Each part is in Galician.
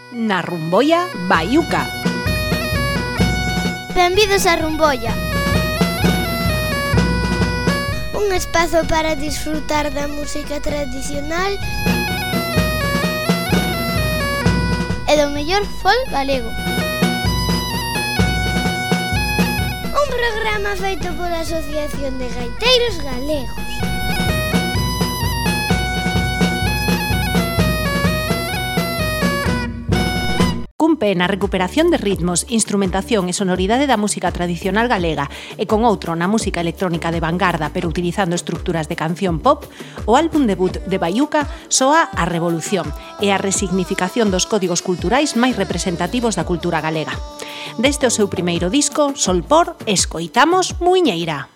na Rumboia Baiuca. Benvidos a Rumboia. Un espazo para disfrutar da música tradicional e do mellor folk galego. Un programa feito pola Asociación de Gaiteiros Galegos. Cumpe na recuperación de ritmos, instrumentación e sonoridade da música tradicional galega e con outro na música electrónica de vanguarda pero utilizando estructuras de canción pop, o álbum debut de Baiuca soa a revolución e a resignificación dos códigos culturais máis representativos da cultura galega. Deste o seu primeiro disco, Solpor, escoitamos Muiñeira.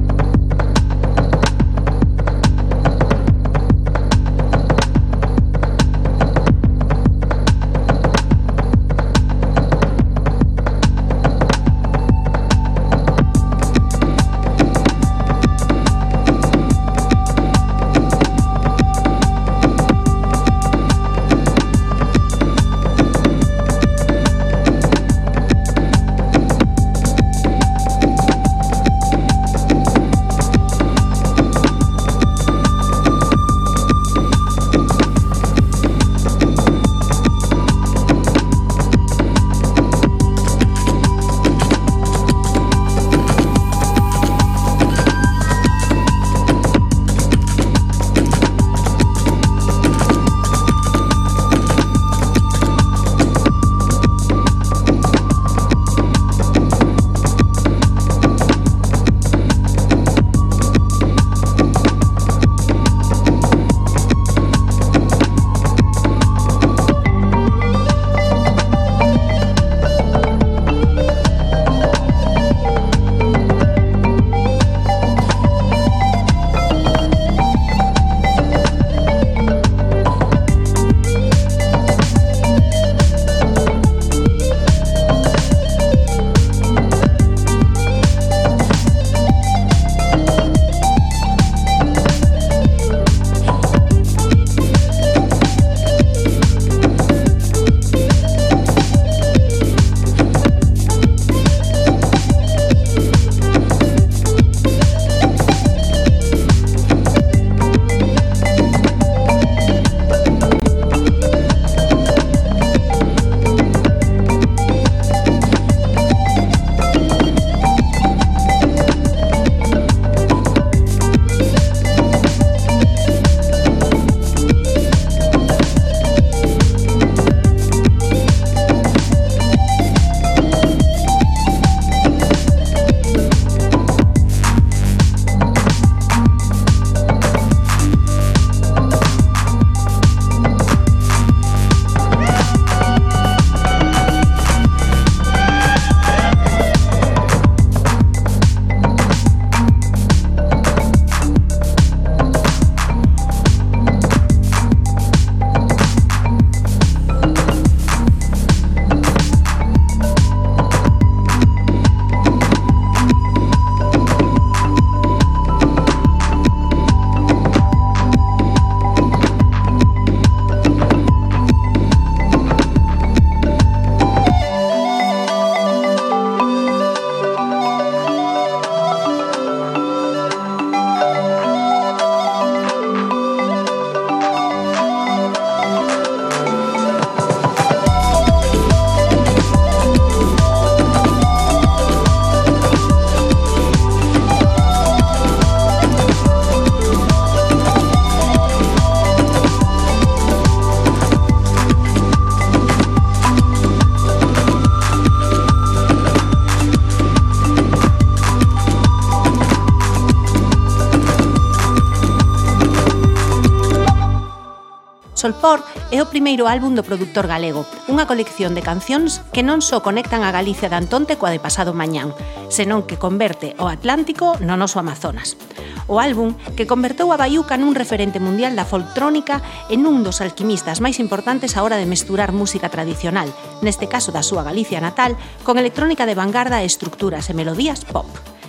Solpor é o primeiro álbum do produtor galego, unha colección de cancións que non só conectan a Galicia de Antonte coa de pasado mañán, senón que converte o Atlántico no noso Amazonas. O álbum que converteu a Baiuca nun referente mundial da foltrónica e nun dos alquimistas máis importantes á hora de mesturar música tradicional, neste caso da súa Galicia natal, con electrónica de vanguarda e estructuras e melodías pop.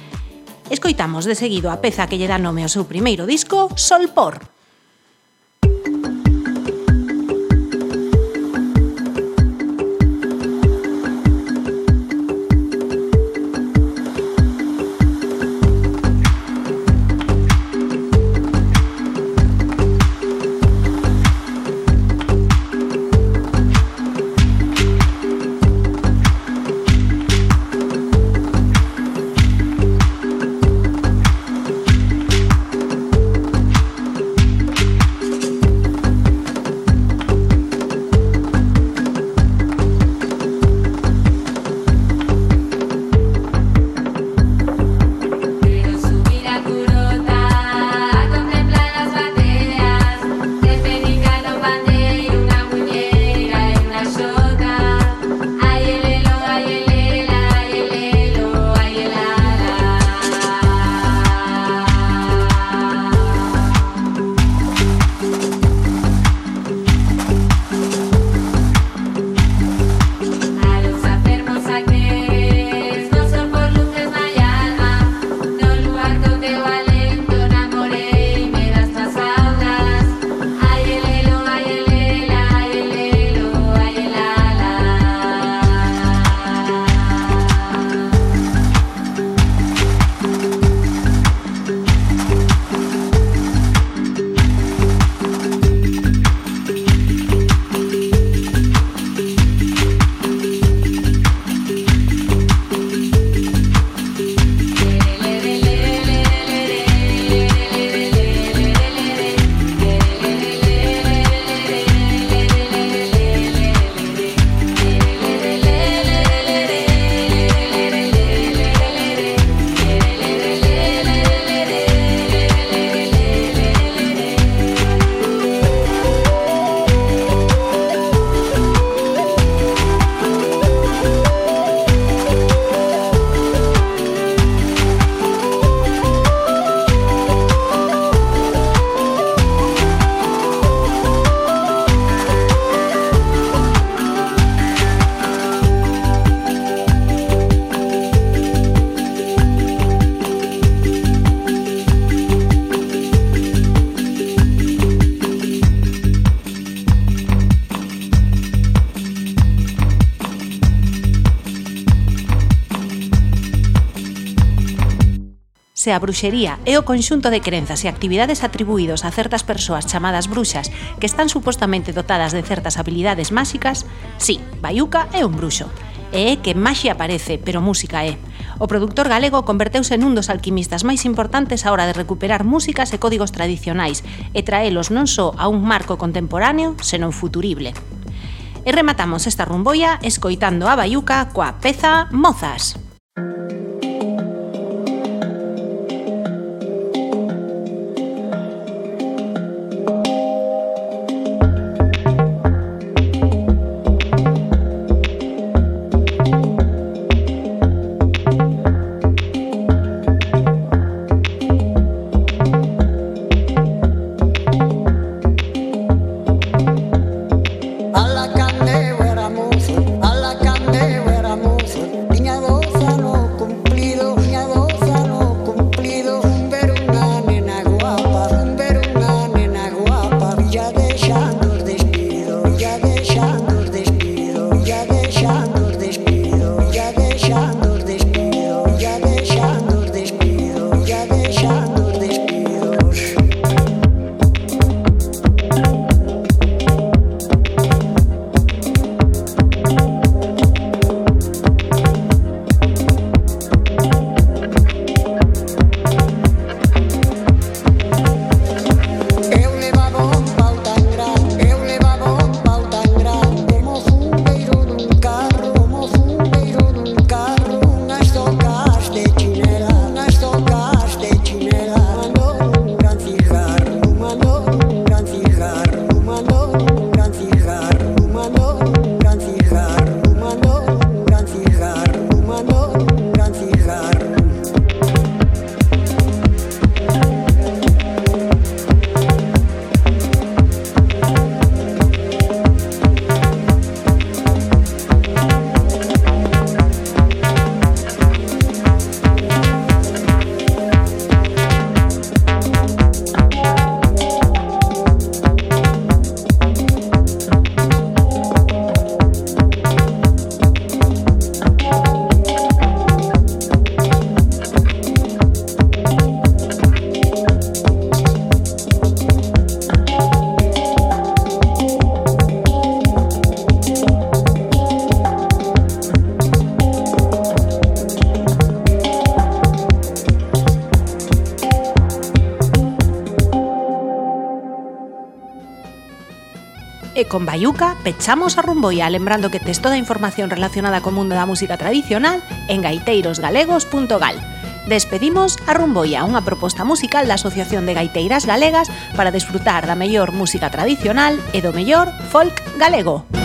Escoitamos de seguido a peza que lle dá nome ao seu primeiro disco, Solpor. Se a bruxería é o conxunto de crenzas e actividades atribuídos a certas persoas chamadas bruxas que están supostamente dotadas de certas habilidades máxicas, sí, Baiuca é un bruxo. E é que maxia parece, pero música é. O produtor galego converteuse nun dos alquimistas máis importantes á hora de recuperar músicas e códigos tradicionais e traelos non só a un marco contemporáneo, senón futurible. E rematamos esta rumboia escoitando a Baiuca coa peza Mozas. E con Baiuca pechamos a rumboia, lembrando que tes toda a información relacionada co mundo da música tradicional en gaiteirosgalegos.gal. Despedimos a rumboia, unha proposta musical da Asociación de Gaiteiras Galegas para desfrutar da mellor música tradicional e do mellor folk galego.